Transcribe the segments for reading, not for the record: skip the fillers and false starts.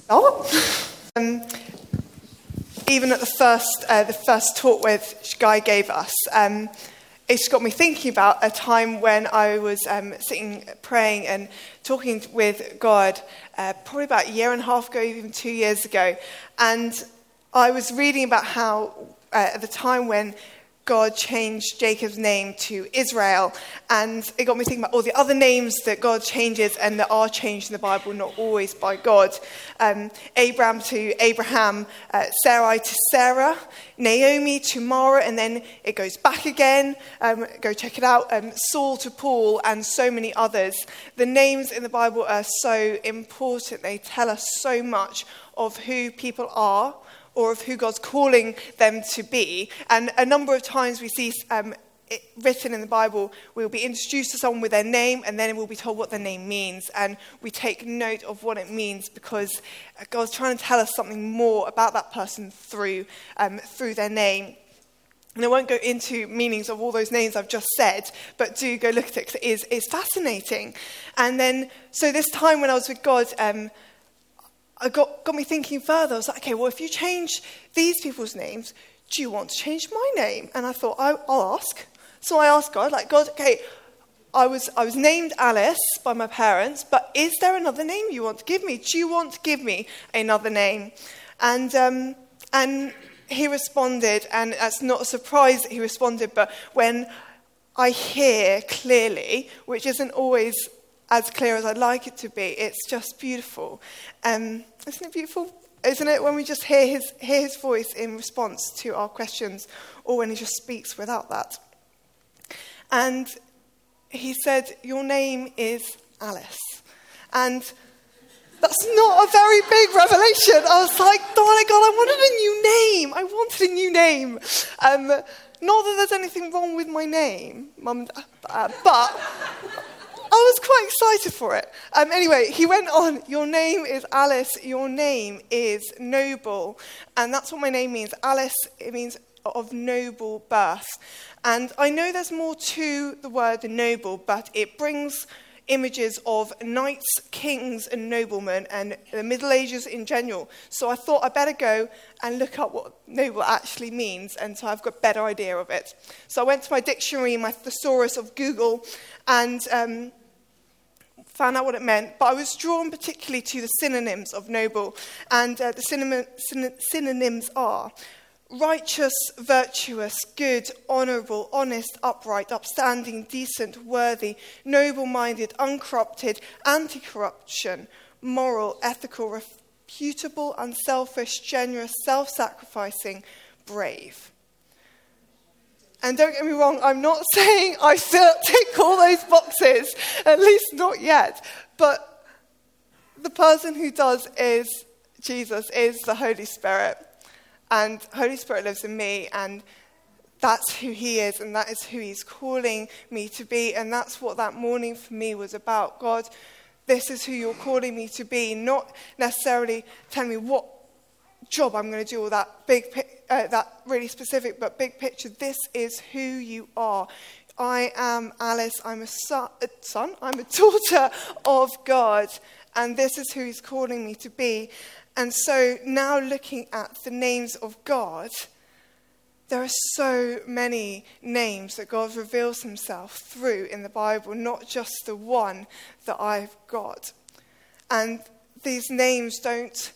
Oh. Even at the first talk with Guy gave us, it's got me thinking about a time when I was sitting, praying and talking with God, probably about a year and a half ago, even 2 years ago. And I was reading about how at the time when God changed Jacob's name to Israel, and it got me thinking about all the other names that God changes and that are changed in the Bible, not always by God. Abraham to Abraham, Sarai to Sarah, Naomi to Mara, and then it goes back again. Go check it out. Saul to Paul, and so many others. The names in the Bible are so important. They tell us so much of who people are, or of who God's calling them to be. And a number of times we see it written in the Bible, we'll be introduced to someone with their name, and then we'll be told what their name means. And we take note of what it means because God's trying to tell us something more about that person through their name. And I won't go into meanings of all those names I've just said, but do go look at it because it's fascinating. And then, so this time when I was with God, I got me thinking further. I was like, okay, well, if you change these people's names, do you want to change my name? And I thought, I'll ask. So I asked God, God, okay, I was named Alice by my parents, but is there another name you want to give me? Do you want to give me another name? And he responded, and it's not a surprise that he responded, but when I hear clearly, which isn't always as clear as I'd like it to be, it's just beautiful. Isn't it beautiful? Isn't it when we just hear his voice in response to our questions, or when he just speaks without that? And he said, your name is Alice. And that's not a very big revelation. I was like, darling God, I wanted a new name. Not that there's anything wrong with my name, Mum, but I was quite excited for it. Anyway, he went on, your name is Alice, your name is noble. And that's what my name means. Alice, it means of noble birth. And I know there's more to the word noble, but it brings images of knights, kings, and noblemen, and the Middle Ages in general. So I thought I'd better go and look up what noble actually means, and so I've got a better idea of it. So I went to my dictionary, my thesaurus of Google, and found out what it meant. But I was drawn particularly to the synonyms of noble, and the synonyms are righteous, virtuous, good, honourable, honest, upright, upstanding, decent, worthy, noble-minded, uncorrupted, anti-corruption, moral, ethical, reputable, unselfish, generous, self-sacrificing, brave. And don't get me wrong, I'm not saying I still tick all those boxes, at least not yet. But the person who does is Jesus, is the Holy Spirit. And Holy Spirit lives in me, and that's who he is, and that is who he's calling me to be. And that's what that morning for me was about. God, this is who you're calling me to be, not necessarily telling me what job I'm going to do, or that that really specific, but big picture. This is who you are. I am Alice. I'm a son. I'm a daughter of God, and this is who he's calling me to be. And so now looking at the names of God, there are so many names that God reveals himself through in the Bible, not just the one that I've got. And these names don't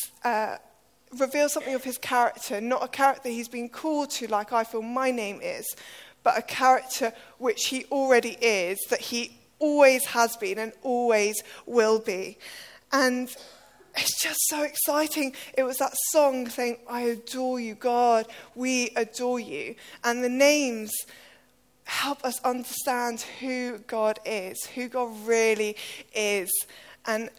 reveal something of his character, not a character he's been called to like I feel my name is, but a character which he already is, that he always has been and always will be. And it's just so exciting. It was that song saying, I adore you, God, we adore you. And the names help us understand who God is, who God really is, and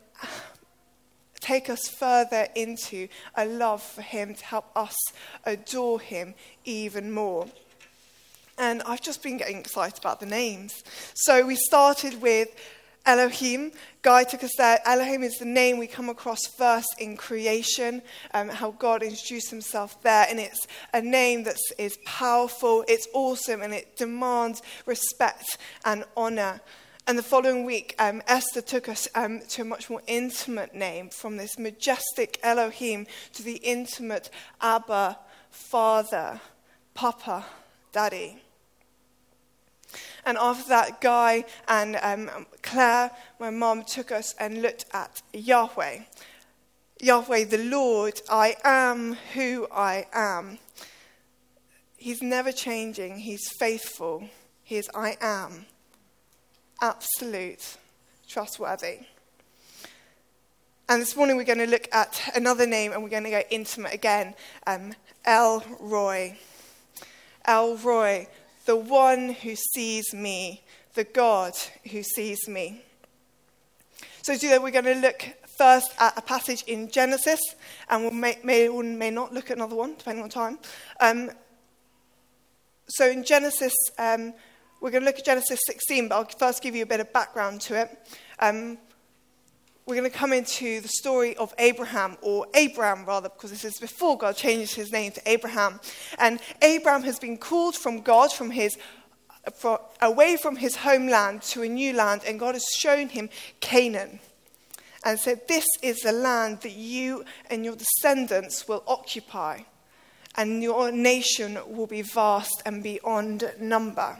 take us further into a love for him to help us adore him even more. And I've just been getting excited about the names. So we started with Elohim. Guy took us there. Elohim is the name we come across first in creation, how God introduced himself there. And it's a name that is powerful, it's awesome, and it demands respect and honor. And the following week, Esther took us to a much more intimate name, from this majestic Elohim to the intimate Abba, Father, Papa, Daddy. And after that, Guy and Claire, my mum, took us and looked at Yahweh. Yahweh, the Lord, I am who I am. He's never changing. He's faithful. He is I am. Absolute, trustworthy. And this morning we're going to look at another name, and we're going to go intimate again. El Roi. El Roi, the one who sees me, the God who sees me. So to do that, we're going to look first at a passage in Genesis, and we may or may not look at another one, depending on time. So in Genesis, we're going to look at Genesis 16, but I'll first give you a bit of background to it. We're going to come into the story of Abraham, or Abram rather, because this is before God changes his name to Abraham. And Abram has been called from God away from his homeland to a new land, and God has shown him Canaan and said, this is the land that you and your descendants will occupy, and your nation will be vast and beyond number.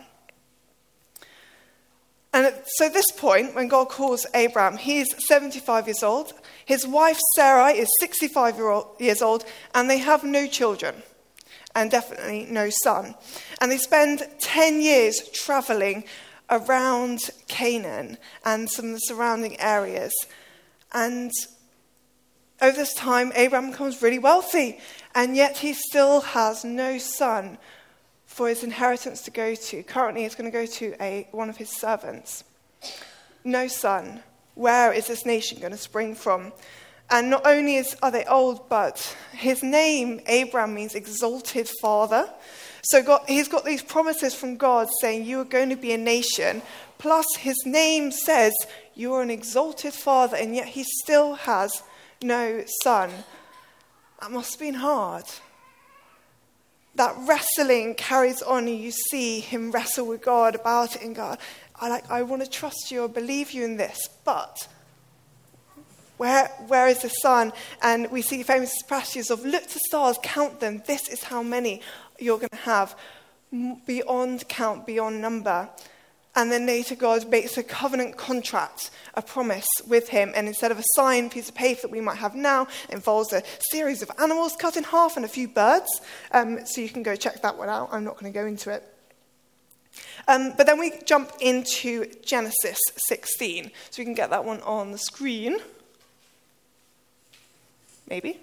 And so at this point, when God calls Abram, he's 75 years old. His wife, Sarai, is 65 years old, and they have no children, and definitely no son. And they spend 10 years traveling around Canaan and some of the surrounding areas. And over this time, Abram becomes really wealthy, and yet he still has no son for his inheritance to go to. Currently, it's going to go to one of his servants. No son. Where is this nation going to spring from? And not only are they old, but his name, Abram, means exalted father. So he's got these promises from God saying, you are going to be a nation. Plus, his name says, you are an exalted father, and yet he still has no son. That must have been hard. That wrestling carries on, and you see him wrestle with God about it, and God, I want to trust you, I believe you in this, but where is the sun? And we see famous passages of, look to stars, count them, this is how many you're going to have, beyond count, beyond number. And then later God makes a covenant contract, a promise with him. And instead of a signed piece of paper that we might have now, it involves a series of animals cut in half and a few birds. So you can go check that one out. I'm not going to go into it. But then we jump into Genesis 16. So we can get that one on the screen. Maybe.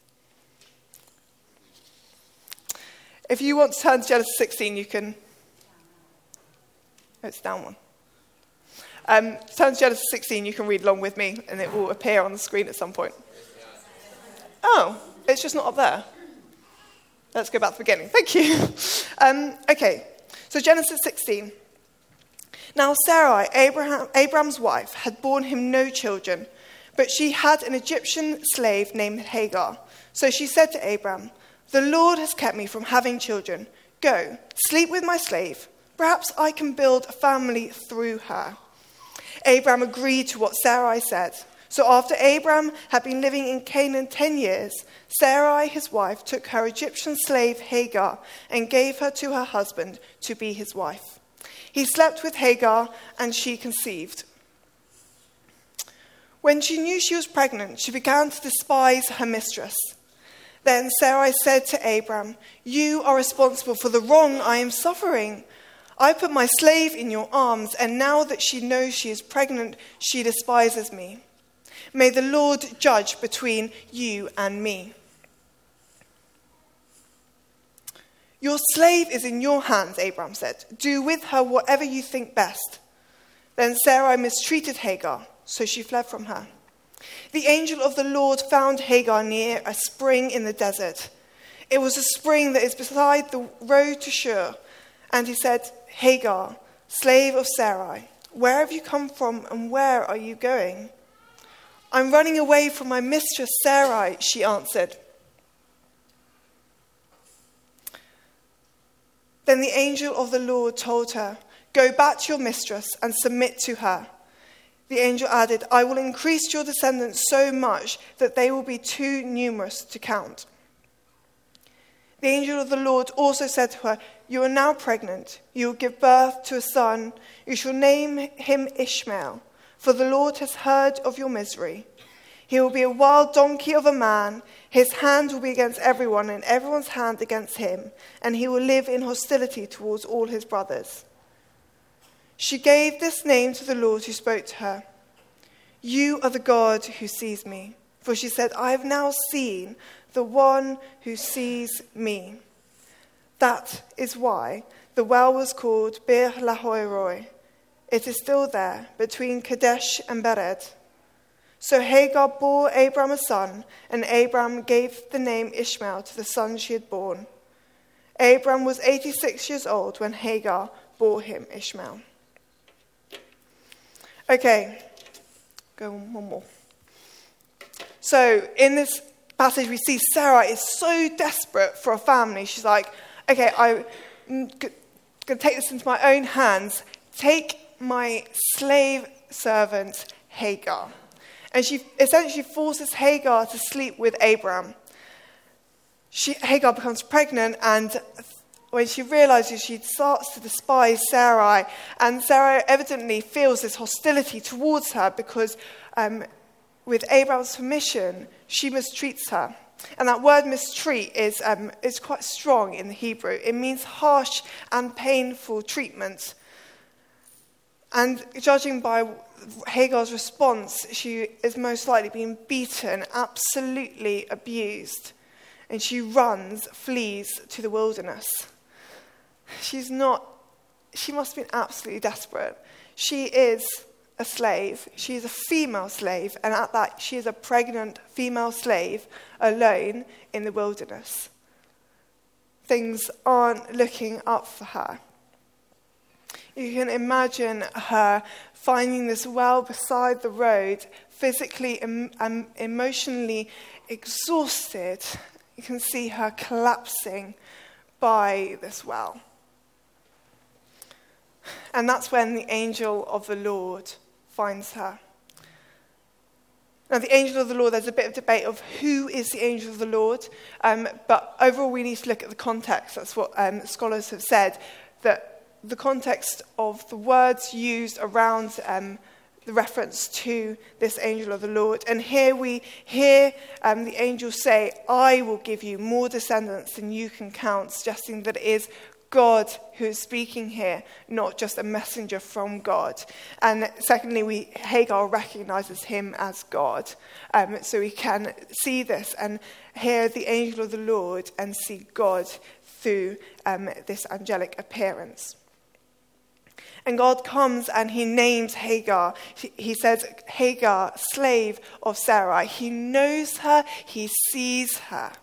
If you want to turn to Genesis 16, you can... Oh, it's down one. Turn to Genesis 16, you can read along with me, and it will appear on the screen at some point. Oh, it's just not up there. Let's go back to the beginning. Thank you. Okay, so Genesis 16. Now Sarai, Abraham's wife, had borne him no children, but she had an Egyptian slave named Hagar. So she said to Abram, the Lord has kept me from having children. Go, sleep with my slave. Perhaps I can build a family through her. Abram agreed to what Sarai said. So after Abram had been living in Canaan 10 years, Sarai, his wife, took her Egyptian slave Hagar and gave her to her husband to be his wife. He slept with Hagar, and she conceived. When she knew she was pregnant, she began to despise her mistress. Then Sarai said to Abram, you are responsible for the wrong I am suffering. I put my slave in your arms, and now that she knows she is pregnant, she despises me. May the Lord judge between you and me. Your slave is in your hands, Abram said. Do with her whatever you think best. Then Sarai mistreated Hagar, so she fled from her. The angel of the Lord found Hagar near a spring in the desert. It was a spring that is beside the road to Shur. And he said, Hagar, slave of Sarai, where have you come from and where are you going? I'm running away from my mistress Sarai, she answered. Then the angel of the Lord told her, Go back to your mistress and submit to her." The angel added, "I will increase your descendants so much that they will be too numerous to count." The angel of the Lord also said to her, "You are now pregnant. You will give birth to a son. You shall name him Ishmael, for the Lord has heard of your misery. He will be a wild donkey of a man. His hand will be against everyone, and everyone's hand against him, and he will live in hostility towards all his brothers." She gave this name to the Lord who spoke to her. "You are the God who sees me." For she said, "I have now seen the one who sees me." That is why the well was called Bir Lahai Roi. It is still there, between Kadesh and Bered. So Hagar bore Abram a son, and Abram gave the name Ishmael to the son she had born. Abram was 86 years old when Hagar bore him Ishmael. Okay, go on one more. So in this passage we see Sarah is so desperate for a family. She's like, okay, I'm going to take this into my own hands. Take my slave servant Hagar. And she essentially forces Hagar to sleep with Abram. Hagar becomes pregnant, and when she realizes, she starts to despise Sarai. And Sarai evidently feels this hostility towards her because with Abram's permission, she mistreats her. And that word mistreat is quite strong in the Hebrew. It means harsh and painful treatment. And judging by Hagar's response, she is most likely being beaten, absolutely abused. And she flees to the wilderness. She must have been absolutely desperate. She is a slave. She is a female slave. And at that, she is a pregnant female slave alone in the wilderness. Things aren't looking up for her. You can imagine her finding this well beside the road, physically and emotionally exhausted. You can see her collapsing by this well. And that's when the angel of the Lord finds her. Now, the angel of the Lord, there's a bit of debate of who is the angel of the Lord, but overall we need to look at the context. That's what scholars have said, that the context of the words used around the reference to this angel of the Lord. And here we hear the angel say, "I will give you more descendants than you can count," suggesting that it is God who is speaking here, not just a messenger from God. And secondly, Hagar recognizes him as God. So we can see this and hear the angel of the Lord and see God through this angelic appearance. And God comes and he names Hagar. He says, Hagar, slave of Sarai. He knows her. He sees her.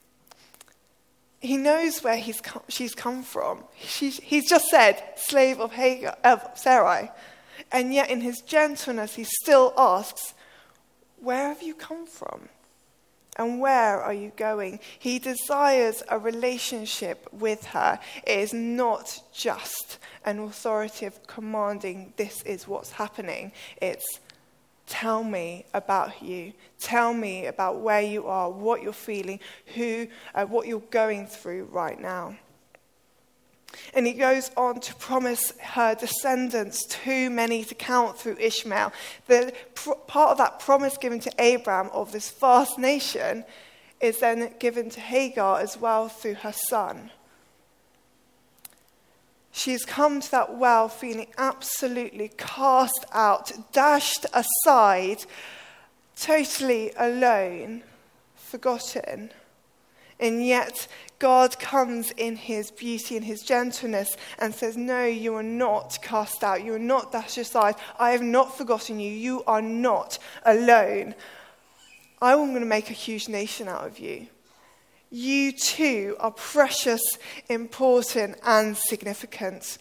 He knows where she's come from. He's just said, slave of Sarai. And yet in his gentleness, he still asks, where have you come from? And where are you going? He desires a relationship with her. It is not just an authoritative commanding, this is what's happening. It's, tell me about you. Tell me about where you are, what you're feeling, what you're going through right now. And he goes on to promise her descendants too many to count through Ishmael. Part of that promise given to Abraham of this vast nation is then given to Hagar as well through her son. She's come to that well feeling absolutely cast out, dashed aside, totally alone, forgotten. And yet God comes in his beauty and his gentleness and says, no, you are not cast out. You are not dashed aside. I have not forgotten you. You are not alone. I am going to make a huge nation out of you. You too are precious, important, and significant.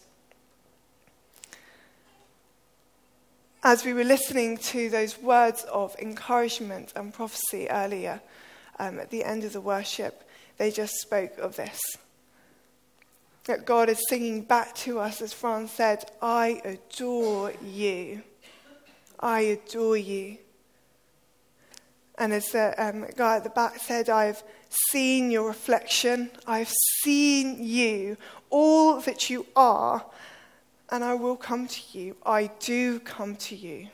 As we were listening to those words of encouragement and prophecy earlier, at the end of the worship, they just spoke of this. That God is singing back to us, as Fran said, I adore you. I adore you. And as the guy at the back said, I've seen your reflection. I've seen you, all that you are, and I will come to you. I do come to you.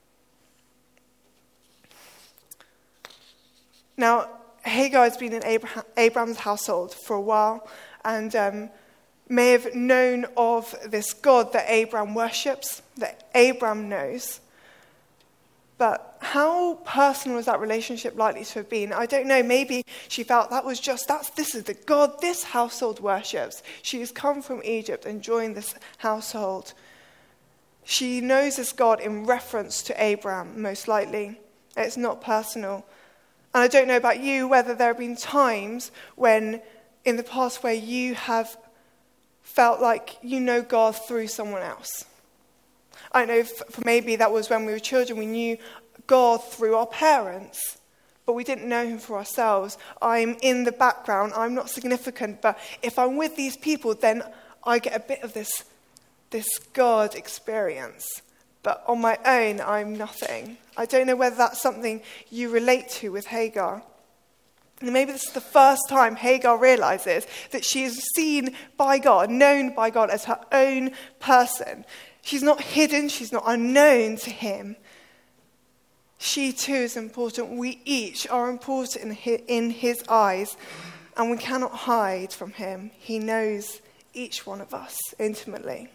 Now, Hagar has been in Abraham's household for a while, and may have known of this God that Abraham worships, that Abraham knows. But how personal is that relationship likely to have been? I don't know. Maybe she felt this is the God this household worships. She has come from Egypt and joined this household. She knows this God in reference to Abraham, most likely. It's not personal. And I don't know about you, whether there have been times when, in the past, where you have felt like you know God through someone else. I know for maybe that was when we were children, we knew God through our parents, but we didn't know him for ourselves. I'm in the background, I'm not significant, but if I'm with these people, then I get a bit of this God experience. But on my own, I'm nothing. I don't know whether that's something you relate to with Hagar. And maybe this is the first time Hagar realizes that she is seen by God, known by God as her own person. She's not hidden, she's not unknown to him. She too is important. We each are important in his eyes, and we cannot hide from him. He knows each one of us intimately.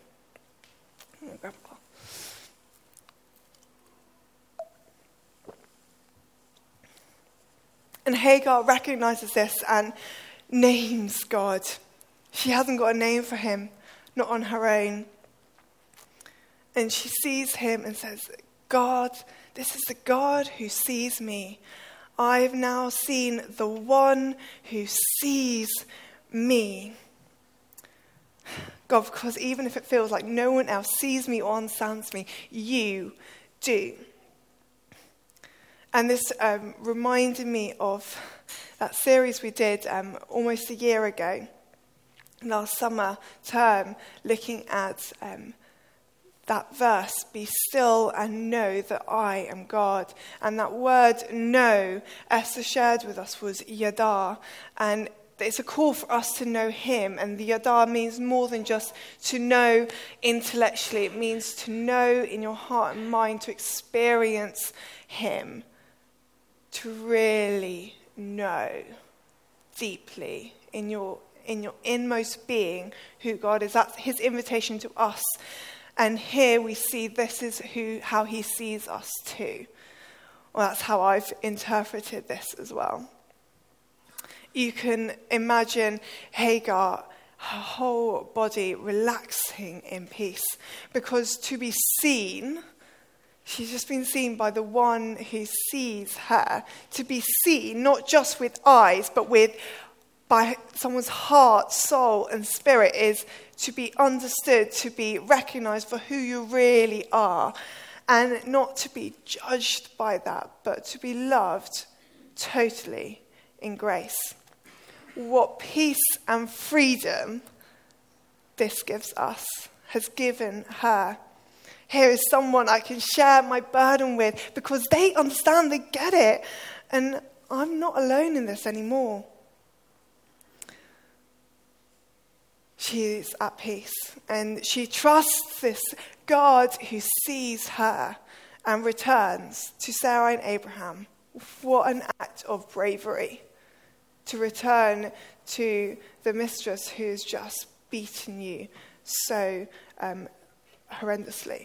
And Hagar recognizes this and names God. She hasn't got a name for him, not on her own. And she sees him and says, God, this is the God who sees me. I've now seen the one who sees me. God, because even if it feels like no one else sees me or understands me, you do. And this reminded me of that series we did almost a year ago, last summer term, looking at that verse, be still and know that I am God. And that word know, Esther shared with us, was yada. And it's a call for us to know him. And the yada means more than just to know intellectually. It means to know in your heart and mind, to experience him. To really know deeply in your inmost being who God is. That's his invitation to us. And here we see this is how he sees us too. Well, that's how I've interpreted this as well. You can imagine Hagar, her whole body relaxing in peace, because to be seen, she's just been seen by the one who sees her. To be seen, not just with eyes, but by someone's heart, soul, and spirit, is to be understood, to be recognized for who you really are, and not to be judged by that, but to be loved totally in grace. What peace and freedom this gives us, has given her. Here is someone I can share my burden with because they understand, they get it. And I'm not alone in this anymore. She is at peace and she trusts this God who sees her and returns to Sarah and Abraham. What an act of bravery to return to the mistress who has just beaten you so horrendously.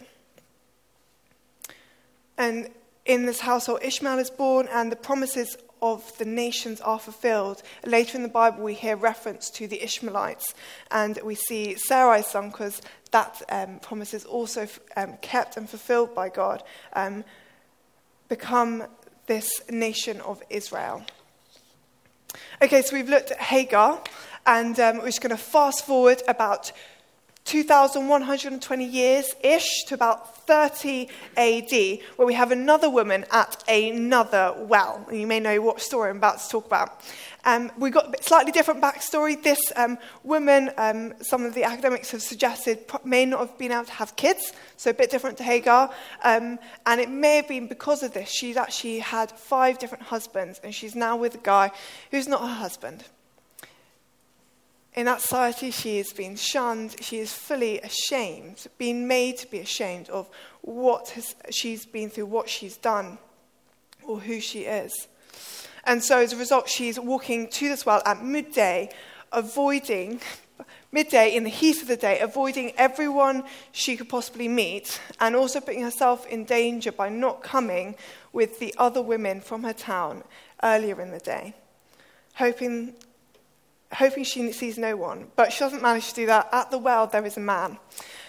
And in this household, Ishmael is born and the promises of the nations are fulfilled. Later in the Bible, we hear reference to the Ishmaelites, and we see Sarai's son, because that promise is also kept and fulfilled by God, become this nation of Israel. Okay, so we've looked at Hagar, and we're just going to fast forward about 2,120 years-ish to about 30 AD, where we have another woman at another well. And you may know what story I'm about to talk about. We've got a slightly different backstory. This woman, some of the academics have suggested, may not have been able to have kids, so a bit different to Hagar. And it may have been because of this. She's actually had 5 different husbands, and she's now with a guy who's not her husband. In that society, she is being shunned. She is fully ashamed, being made to be ashamed of what she's been through, what she's done, or who she is. And so as a result, she's walking to this well at midday in the heat of the day, avoiding everyone she could possibly meet, and also putting herself in danger by not coming with the other women from her town earlier in the day, hoping she sees no one. But she doesn't manage to do that. At the well, there is a man.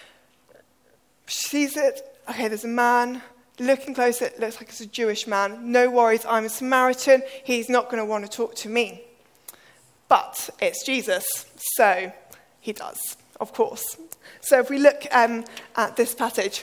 She sees it. Okay, there's a man. Looking closer, it looks like it's a Jewish man. No worries, I'm a Samaritan. He's not going to want to talk to me. But it's Jesus, so he does, of course. So if we look at this passage.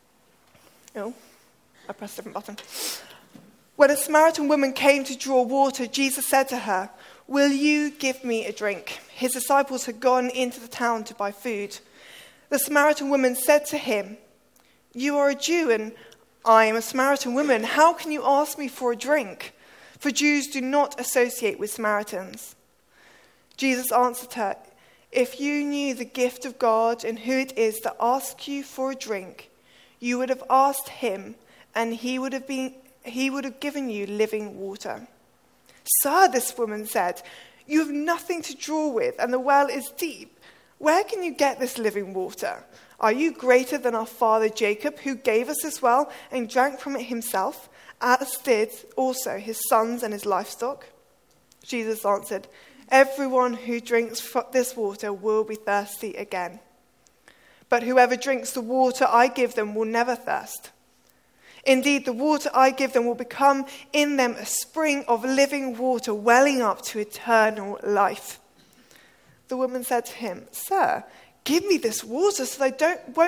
Oh, I pressed a different button. When a Samaritan woman came to draw water, Jesus said to her, "Will you give me a drink?" His disciples had gone into the town to buy food. The Samaritan woman said to him, "You are a Jew and I am a Samaritan woman. How can you ask me for a drink?" For Jews do not associate with Samaritans. Jesus answered her, "If you knew the gift of God and who it is that asks you for a drink, you would have asked him, and he would have given you living water." "Sir," this woman said, "you have nothing to draw with, and the well is deep. Where can you get this living water? Are you greater than our father Jacob, who gave us this well and drank from it himself, as did also his sons and his livestock?" Jesus answered, "Everyone who drinks this water will be thirsty again. But whoever drinks the water I give them will never thirst. Indeed, the water I give them will become in them a spring of living water welling up to eternal life." The woman said to him, "Sir, give me this water so I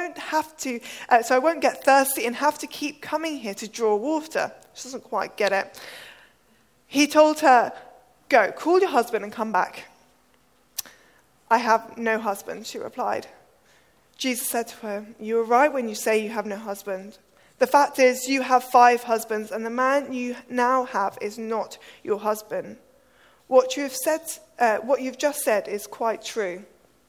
won't get thirsty and have to keep coming here to draw water." She doesn't quite get it. He told her, "Go, call your husband and come back." "I have no husband," she replied. Jesus said to her, "You are right when you say you have no husband. The fact is, you have 5 husbands, and the man you now have is not your husband. What you've just said is quite true."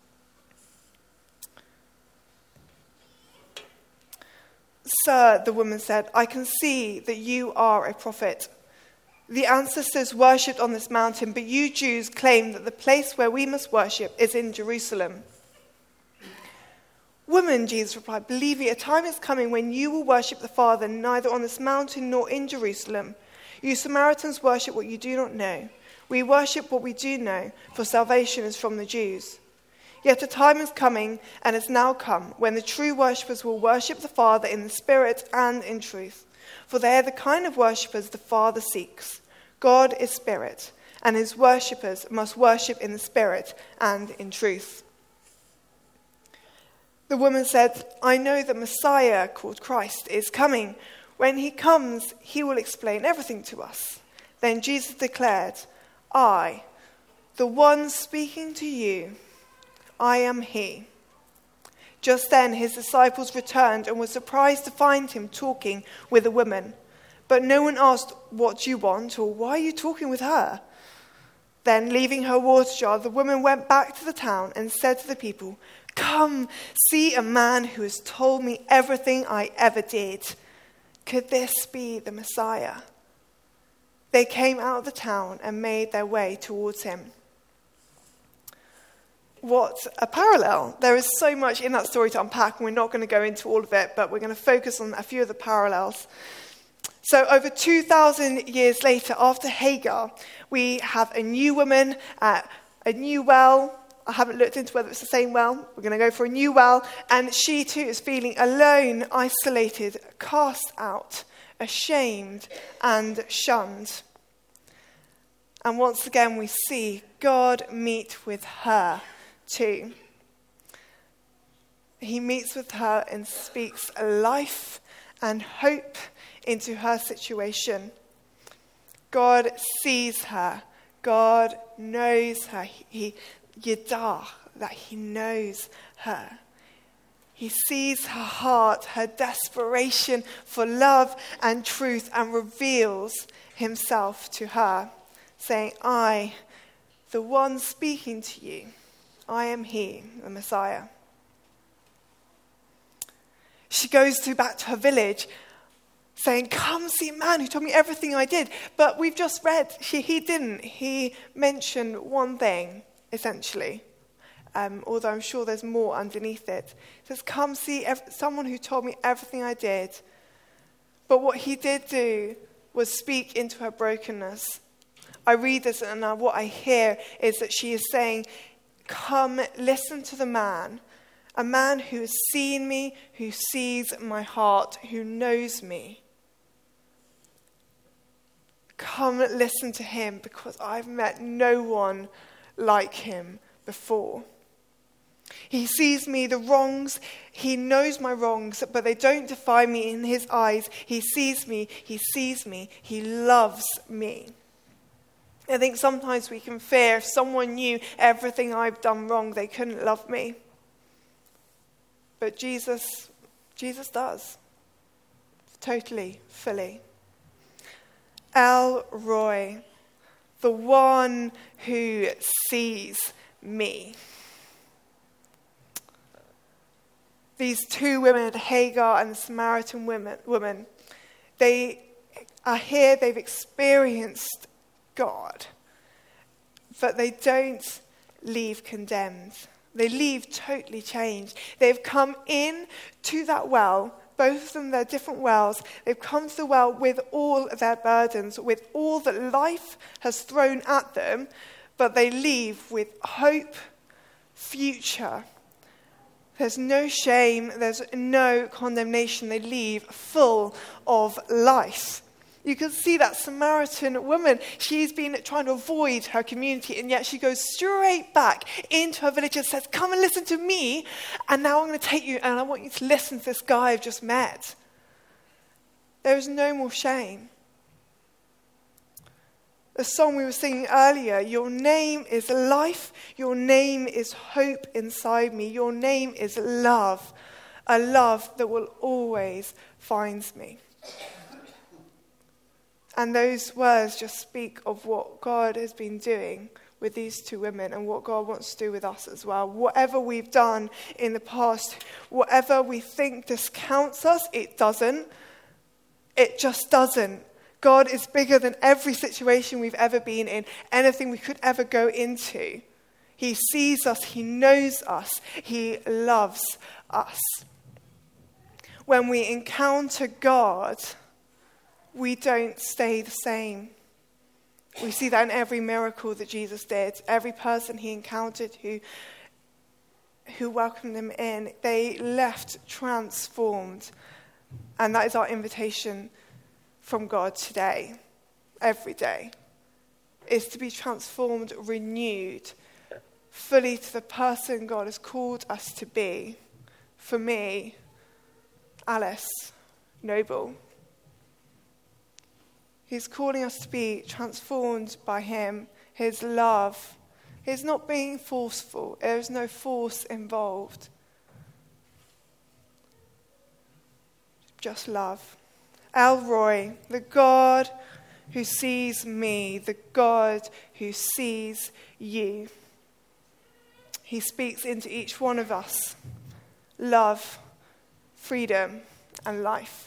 "Sir," the woman said, "I can see that you are a prophet. The ancestors worshipped on this mountain, but you Jews claim that the place where we must worship is in Jerusalem." "Woman," Jesus replied, "believe me, a time is coming when you will worship the Father neither on this mountain nor in Jerusalem. You Samaritans worship what you do not know. We worship what we do know, for salvation is from the Jews. Yet a time is coming, and has now come, when the true worshippers will worship the Father in the Spirit and in truth. For they are the kind of worshippers the Father seeks. God is Spirit, and his worshippers must worship in the Spirit and in truth." The woman said, "I know the Messiah, called Christ, is coming. When he comes, he will explain everything to us." Then Jesus declared, "I, the one speaking to you, I am he." Just then his disciples returned and were surprised to find him talking with a woman. But no one asked, "What do you want?" or "Why are you talking with her?" Then, leaving her water jar, the woman went back to the town and said to the people, "Come, see a man who has told me everything I ever did. Could this be the Messiah?" They came out of the town and made their way towards him. What a parallel. There is so much in that story to unpack, and we're not going to go into all of it, but we're going to focus on a few of the parallels. So over 2,000 years later, after Hagar, we have a new woman at a new well. I haven't looked into whether it's the same well. We're going to go for a new well. And she too is feeling alone, isolated, cast out, ashamed, and shunned. And once again, we see God meet with her too. He meets with her and speaks life and hope into her situation. God sees her. God knows her. Yadah, that he knows her. He sees her heart, her desperation for love and truth, and reveals himself to her, saying, I, the one speaking to you, I am he, the Messiah. She goes back to her village, saying, come see a man who told me everything I did. But we've just read, he didn't. He mentioned one thing, essentially. Although I'm sure there's more underneath it. He says, come see someone who told me everything I did. But what he did do was speak into her brokenness. I read this and what I hear is that she is saying, come listen to the man, a man who has seen me, who sees my heart, who knows me. Come listen to him because I've met no one like him before. He sees me, the wrongs, he knows my wrongs, but they don't define me in his eyes. He sees me, he loves me. I think sometimes we can fear if someone knew everything I've done wrong, they couldn't love me. But Jesus does. Totally, fully. El Roi, the one who sees me. These two women, Hagar and the Samaritan woman, they are here, they've experienced God, but they don't leave condemned. They leave totally changed. They've come in to that well, both of them, they're different wells. They've come to the well with all of their burdens, with all that life has thrown at them, but they leave with hope, future. There's no shame, there's no condemnation. They leave full of life. You can see that Samaritan woman, she's been trying to avoid her community, and yet she goes straight back into her village and says, come and listen to me, and now I'm going to take you, and I want you to listen to this guy I've just met. There is no more shame. The song we were singing earlier, your name is life, your name is hope inside me, your name is love, a love that will always find me. And those words just speak of what God has been doing with these two women and what God wants to do with us as well. Whatever we've done in the past, whatever we think discounts us, it doesn't. It just doesn't. God is bigger than every situation we've ever been in, anything we could ever go into. He sees us, he knows us, he loves us. When we encounter God, we don't stay the same. We see that in every miracle that Jesus did. Every person he encountered who welcomed him in, they left transformed. And that is our invitation from God today, every day, is to be transformed, renewed, fully to the person God has called us to be. For me, Alice Noble. He's calling us to be transformed by him, his love. He's not being forceful. There is no force involved. Just love. El Roi, the God who sees me, the God who sees you. He speaks into each one of us love, freedom, and life.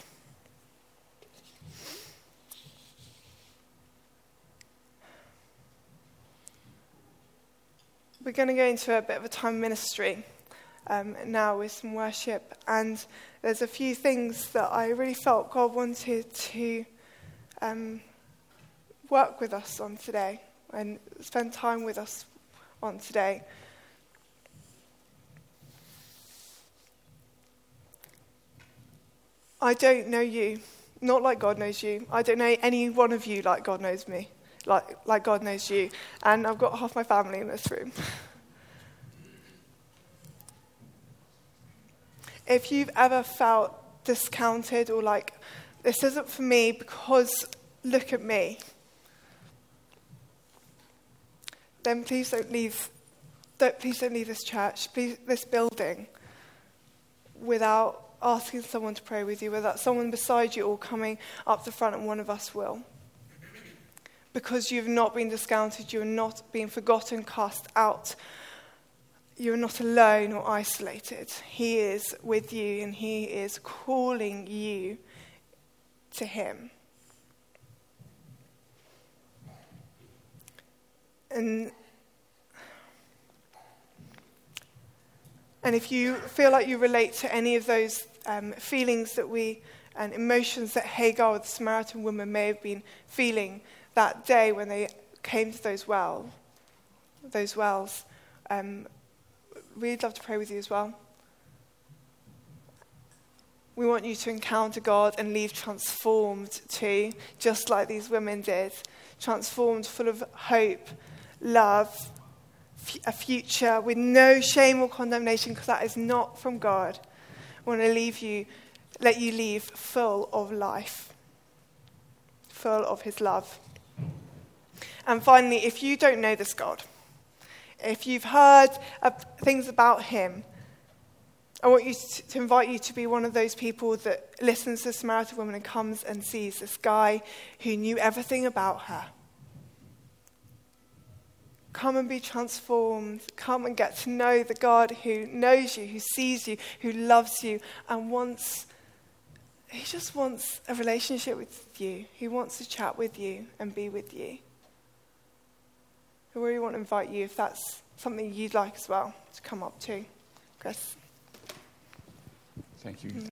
We're going to go into a bit of a time ministry now with some worship, and there's a few things that I really felt God wanted to work with us on today and spend time with us on today. I don't know you, not like God knows you. I don't know any one of you like God knows me, like God knows you. And I've got half my family in this room. if you've ever felt discounted or like, this isn't for me because look at me, then please don't leave this church, this building, without asking someone to pray with you, without someone beside you or coming up the front, and one of us will. Because you've not been discounted, you're not being forgotten, cast out. You're not alone or isolated. He is with you, and he is calling you to him. And if you feel like you relate to any of those feelings and emotions that Hagar, the Samaritan woman, may have been feeling that day when they came to those wells, we'd love to pray with you as well. We want you to encounter God and leave transformed too, just like these women did. Transformed, full of hope, love, a future with no shame or condemnation, because that is not from God. I want to let you leave full of life, full of his love. And finally, if you don't know this God, if you've heard things about him, I want you to invite you to be one of those people that listens to the Samaritan woman and comes and sees this guy who knew everything about her. Come and be transformed. Come and get to know the God who knows you, who sees you, who loves you, and he just wants a relationship with you. He wants to chat with you and be with you. I really want to invite you, if that's something you'd like as well, to come up to. Chris. Thank you.